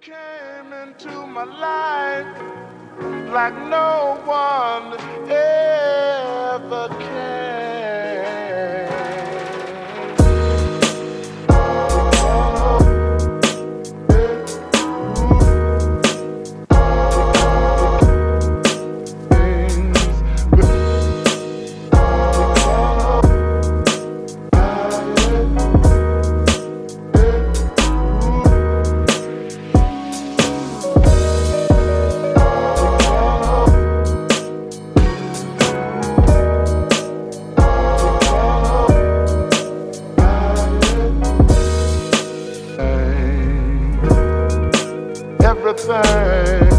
Came into my life like no one ever came. Everything